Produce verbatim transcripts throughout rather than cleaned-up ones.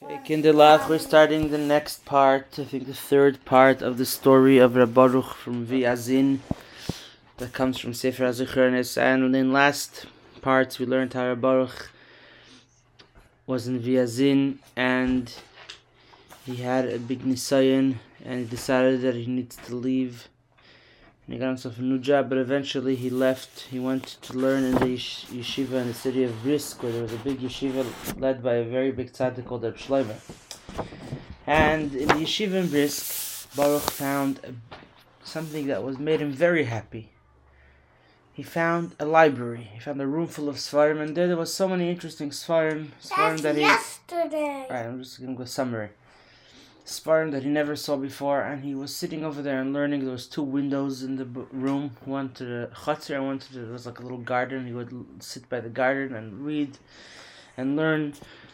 Okay, Kinderlach, we're starting the next part, I think the third part of the story of Reb Baruch from Viazin that comes from Sefer HaZichronis. And in last parts we learned how Reb Baruch was in Viazin and he had a big nisayon and he decided that he needs to leave. And he got himself a new job, but eventually he left. He went to learn in the yesh- yeshiva in the city of Brisk, where there was a big yeshiva led by a very big tzaddik called Reb Shlomo. And in the yeshiva in Brisk, Baruch found a, something that was made him very happy. He found a library. He found a room full of svarim, and there there was so many interesting svarim. Svarim That's that he. yesterday. Alright, I'm just gonna go summary. Svarim that he never saw before, and he was sitting over there and learning. There was two windows in the b- room, one to the chutzner and one to the, there was like a little garden. He would l- sit by the garden and read and learn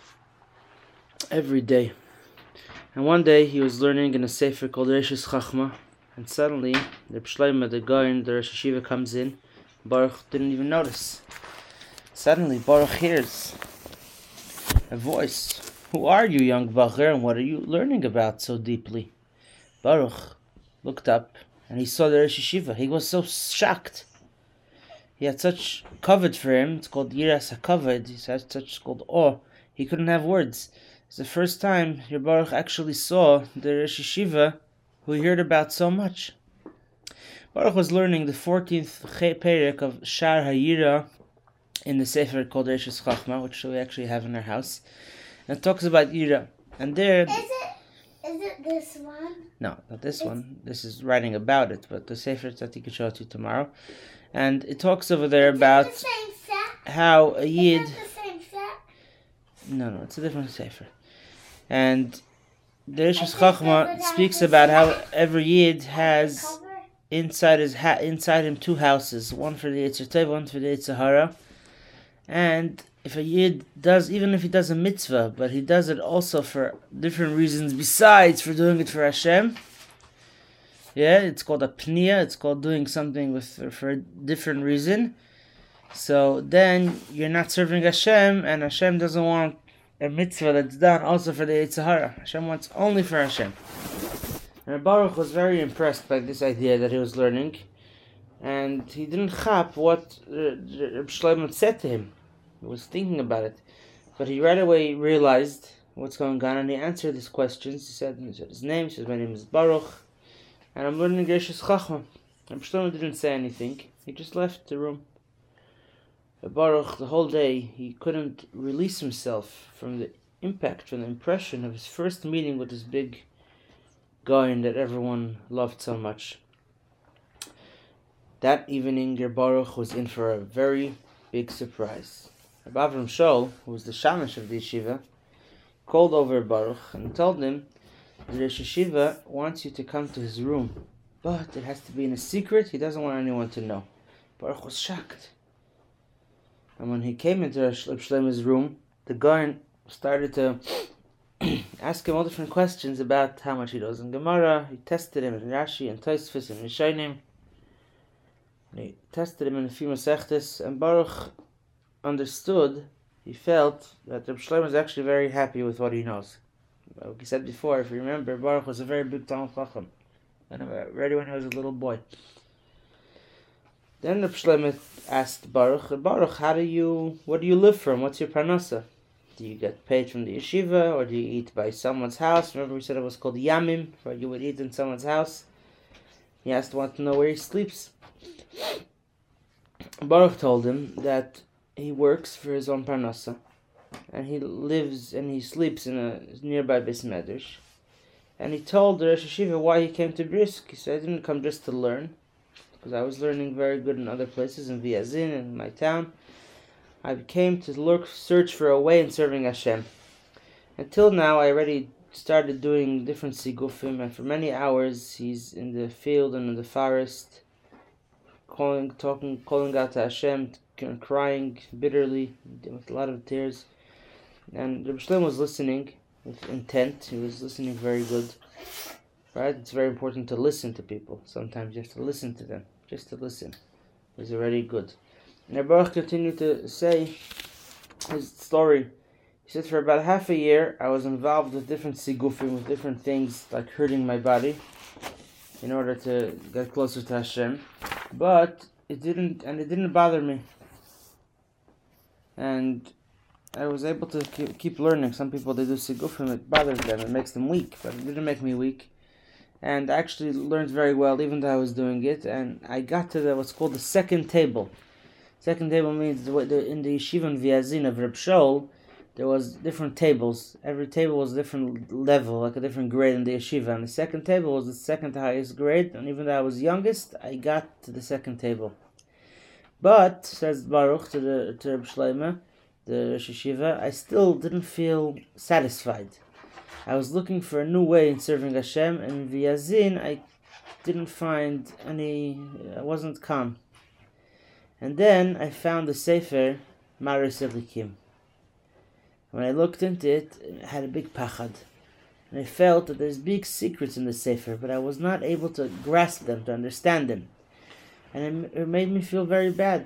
every day. And one day he was learning in a sefer called Reshis Chachma, and suddenly the Shlomo, the guy in the Rosh Hashiva, comes in. Baruch didn't even notice. Suddenly Baruch hears a voice. Who are you, young Bacher, and what are you learning about so deeply? Baruch looked up and he saw the Rosh Hashiva. He was so shocked. He had such kavod for him. It's called Yiras HaKavod. He had such called awe. He couldn't have words. It's the first time your Baruch actually saw the Rosh Hashiva who he heard about so much. Baruch was learning the fourteenth perek of Shar HaYira in the sefer called Reshis Chachma, which we actually have in our house. And it talks about Yira. And there... Is it? Is it this one? No, not this It's, one. This is writing about it, but the sefer that I can show it to you tomorrow. And it talks over there about is it the same set? how a Yid... Is it the same set? No, no, it's a different sefer. And the Reshis Is it the Chachma sefer speaks that about has how every Yid has cover? inside his ha- inside him two houses, one for the Yetzer Tov, one for the Yetzer Hara. And if a Yid does, even if he does a mitzvah, but he does it also for different reasons besides for doing it for Hashem, yeah, it's called a pniya, it's called doing something with for a different reason. So then you're not serving Hashem, and Hashem doesn't want a mitzvah that's done also for the Yetzer Hara. Hashem wants only for Hashem. And Baruch was very impressed by this idea that he was learning, and he didn't chap what Reb Shlomo said to him. He was thinking about it, but he right away realized what's going on, and he answered his questions. He said, he said his name. He said, "My name is Baruch, and I'm learning Reshis Chachma." Reb Shlomo didn't say anything. He just left the room. But Baruch, the whole day, he couldn't release himself from the impact, from the impression of his first meeting with this big guy that everyone loved so much. That evening, Ger Baruch was in for a very big surprise. Rabbi Avram Shol, who was the shamash of the yeshiva, called over Baruch and told him the Rosh Hashiva wants you to come to his room, but it has to be in a secret. He doesn't want anyone to know. Baruch was shocked. And when he came into Reb Shlomo's room, the guy started to ask him all different questions about how much he knows in Gemara. He tested him in Rashi and Tosfos and Rishonim. He tested him in a few Masechtas, and Baruch understood, he felt that Reb Shlomo is actually very happy with what he knows. Like he said before, if you remember, Baruch was a very big Talmid Chacham, and already when he was a little boy. Then Reb Shlomo asked Baruch, Baruch, how do you, what do you live from? What's your parnasa? Do you get paid from the yeshiva, or do you eat by someone's house? Remember we said it was called yamim, where you would eat in someone's house. He asked, want to know where he sleeps. Baruch told him that he works for his own parnasa, and he lives and he sleeps in a nearby Beis Medrash. And he told the Rosh Hashiva why he came to Brisk. He said, I didn't come just to learn, because I was learning very good in other places, in Viazin, in my town. I came to look, search for a way in serving Hashem. Until now, I already started doing different sigufim, and for many hours he's in the field and in the forest, calling, talking, calling out to Hashem, crying bitterly with a lot of tears. And Reb Shlomo was listening with intent. He was listening very good. Right? It's very important to listen to people. Sometimes you have to listen to them. Just to listen is already good. And Baruch continued to say his story. He He said for about half a year I was involved with different sigufim, with different things like hurting my body in order to get closer to Hashem. But it didn't, and it didn't bother me. And I was able to keep learning. Some people, they do sigufim, it bothers them, it makes them weak, but it didn't make me weak. And I actually learned very well, even though I was doing it. And I got to the, what's called the second table. Second table means the, the, in the yeshiva in Vyazin of Reb Shol, there was different tables. Every table was a different level, like a different grade in the yeshiva. And the second table was the second highest grade. And even though I was youngest, I got to the second table. But, says Baruch to the to Reb Shlomo, the Rosh Yeshiva, I still didn't feel satisfied. I was looking for a new way in serving Hashem, and in Vyazin I didn't find any, I wasn't calm. And then I found the Sefer Maris Elikim. When I looked into it, it had a big pachad. And I felt that there's big secrets in the Sefer, but I was not able to grasp them, to understand them. And it, it made me feel very bad.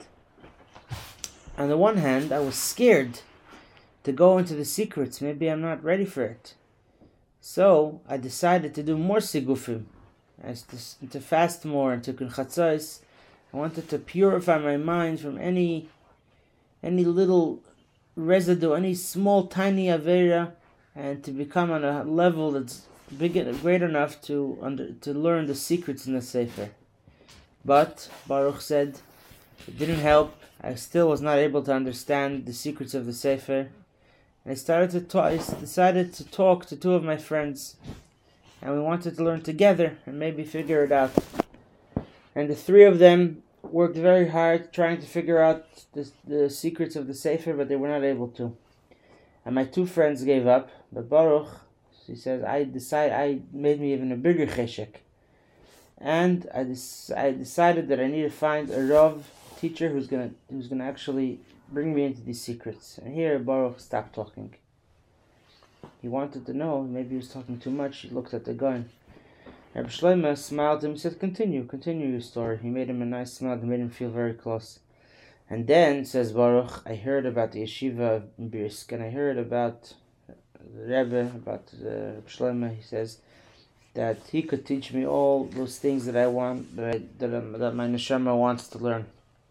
On the one hand, I was scared to go into the secrets. Maybe I'm not ready for it. So I decided to do more sigufim, as to, to fast more and to kun chatzos. I wanted to purify my mind from any any little residue, any small tiny avera, and to become on a level that's big, great enough to under, to learn the secrets in the Sefer. But Baruch said it didn't help. I still was not able to understand the secrets of the Sefer. And I started to talk, I decided to talk to two of my friends, and we wanted to learn together and maybe figure it out. And the three of them worked very hard trying to figure out the, the secrets of the Sefer, but they were not able to. And my two friends gave up, but Baruch, he says, I decide, I made me even a bigger cheshek. And I, des- I decided that I need to find a Rav teacher who's gonna who's gonna actually bring me into these secrets. And here Baruch stopped talking. He wanted to know, maybe he was talking too much. He looked at the gun. Reb Shlomo smiled at him and said, continue, continue your story. He made him a nice smile that made him feel very close. And then, says Baruch, I heard about the yeshiva in Brisk, and I heard about the Rebbe, about the Reb Shlomo. He says that he could teach me all those things that I want, that, I, that, um, that my neshama wants to learn.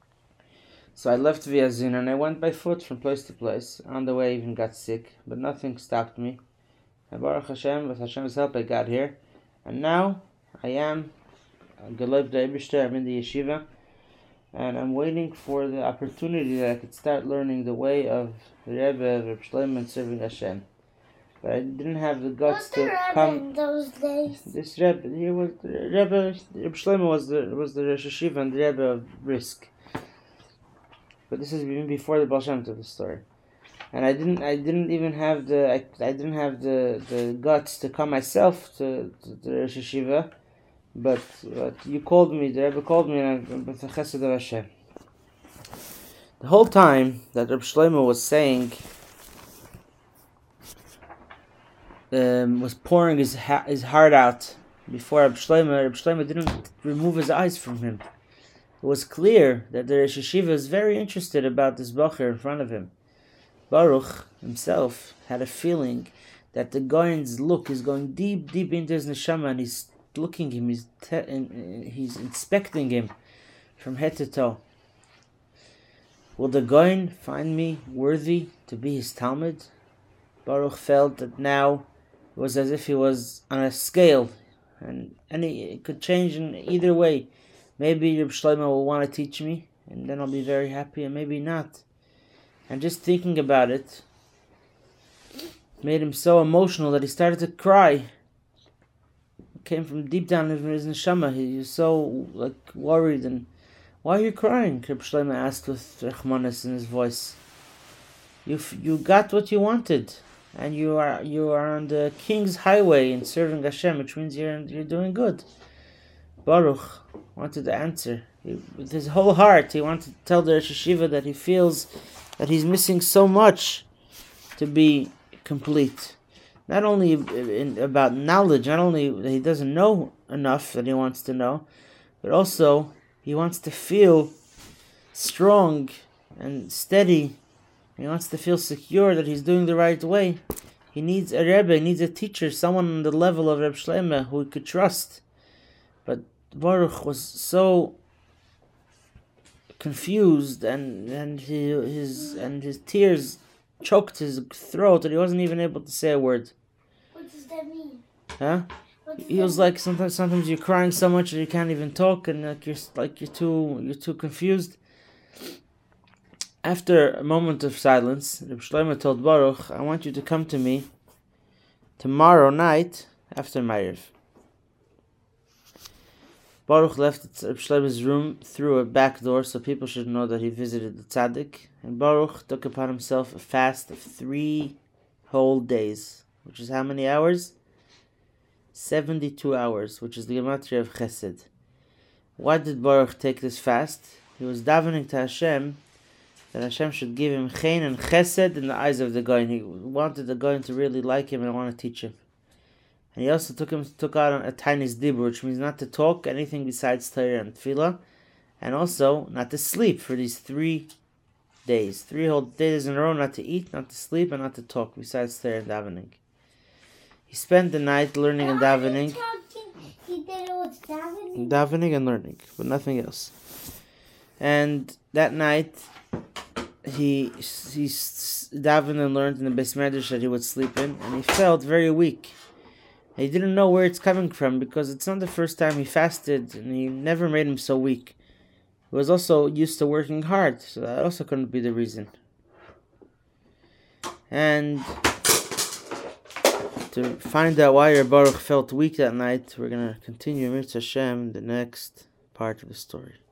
So I left Vyazin and I went by foot from place to place. On the way I even got sick, but nothing stopped me. And Baruch Hashem, with Hashem's help, I got here. And now I am Geleib Eibishter, I'm in the yeshiva, and I'm waiting for the opportunity that I could start learning the way of the Rebbe, Reb Shlomo, and serving Hashem. But I didn't have the guts What's the to Rebbe come. in those days? This Rebbe, he was the Rebbe. Reb Shlomo was the was the Rosh Yeshiva and the Rebbe of Brisk. But this is even before the Baal Shem Tov, the story. And I didn't, I didn't even have the, I, I didn't have the, the guts to come myself to, to the Rosh Yeshiva. But, but you called me, the Rebbe called me, and I, with the Chesed of Hashem. The whole time that Reb Shlomo was saying, um, was pouring his ha- his heart out before Reb Shlomo, Reb Shlomo didn't remove his eyes from him. It was clear that the Rosh Yeshiva is very interested about this Bacher in front of him. Baruch himself had a feeling that the Goyen's look is going deep, deep into his neshama, and he's looking him, he's te- he's inspecting him from head to toe. Will the Goyen find me worthy to be his Talmud? Baruch felt that now it was as if he was on a scale, and any it could change in either way. Maybe Reb Shlomo will want to teach me, and then I'll be very happy, and maybe not. And just thinking about it made him so emotional that he started to cry. It came from deep down in his neshama. He was so like worried. And why are you crying? Reb Shlomo asked with rechmanis in his voice. You you got what you wanted, and you are you are on the king's highway in serving Hashem, which means you're you're doing good. Baruch wanted to answer. He, with his whole heart, he wanted to tell the Rosh Yeshiva that he feels that he's missing so much to be complete. Not only in, about knowledge, not only that he doesn't know enough that he wants to know, but also he wants to feel strong and steady He wants to feel secure that he's doing the right way. He needs a Rebbe, he needs a teacher, someone on the level of Reb Shlomo who he could trust. But Baruch was so confused, and and he, his and his tears choked his throat that he wasn't even able to say a word. What does that mean? Huh? What does He that was like sometimes sometimes you're crying so much that you can't even talk, and like you're like you're too you're too confused. After a moment of silence, Reb Shlomo told Baruch, "I want you to come to me tomorrow night after Ma'ariv." Baruch left Reb Shlomo's room through a back door so people should know that he visited the tzaddik, and Baruch took upon himself a fast of three whole days, which is how many hours? seventy-two hours, which is the gematria of Chesed. Why did Baruch take this fast? He was davening to Hashem that Hashem should give him chen and chesed in the eyes of the Goyin. He wanted the Goyin to really like him and want to teach him. And he also took him took out a tiny dibur, which means not to talk anything besides Torah and Tefillah, and also not to sleep for these three days. Three whole days in a row, not to eat, not to sleep, and not to talk besides Torah and davening. He spent the night learning and davening. He did it with davening? Davening and learning, but nothing else. And that night, he he davened and learned in the Beis Medrash that he would sleep in, and he felt very weak. He didn't know where it's coming from because it's not the first time he fasted, and he never made him so weak. He was also used to working hard, so that also couldn't be the reason. And to find out why Baruch felt weak that night, we're going to continue Mitzvah Hashem, the next part of the story.